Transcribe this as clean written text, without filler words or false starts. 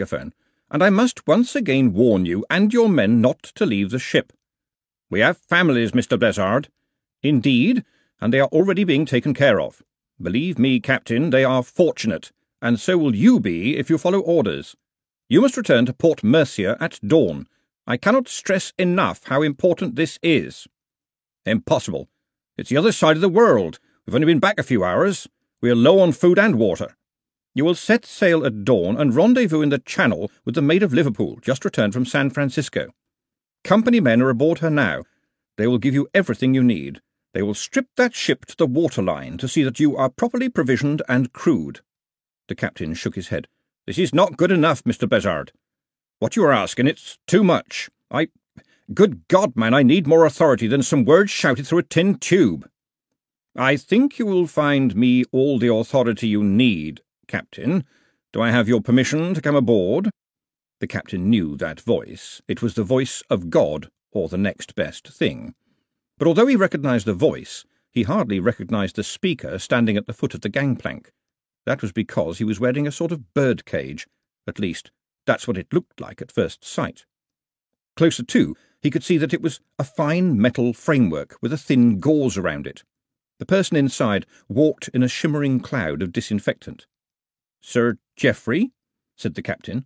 megaphone, "and I must once again warn you and your men not to leave the ship. We have families, Mr. Blizzard. Indeed, and they are already being taken care of. Believe me, Captain, they are fortunate, and so will you be if you follow orders. You must return to Port Mercia at dawn. I cannot stress enough how important this is." "Impossible. It's the other side of the world. We've only been back a few hours. We are low on food and water." "You will set sail at dawn and rendezvous in the Channel with the Maid of Liverpool, just returned from San Francisco. Company men are aboard her now. They will give you everything you need. They will strip that ship to the waterline to see that you are properly provisioned and crewed." The captain shook his head. "This is not good enough, Mr. Blizzard. What you are asking, it's too much. Good God, man, I need more authority than some words shouted through a tin tube." "I think you will find me all the authority you need, Captain. Do I have your permission to come aboard?" The captain knew that voice. It was the voice of God, or the next best thing. But although he recognized the voice, he hardly recognized the speaker standing at the foot of the gangplank. That was because he was wearing a sort of bird cage. At least, that's what it looked like at first sight. Closer to, he could see that it was a fine metal framework with a thin gauze around it. The person inside walked in a shimmering cloud of disinfectant. "Sir Geoffrey?" said the captain.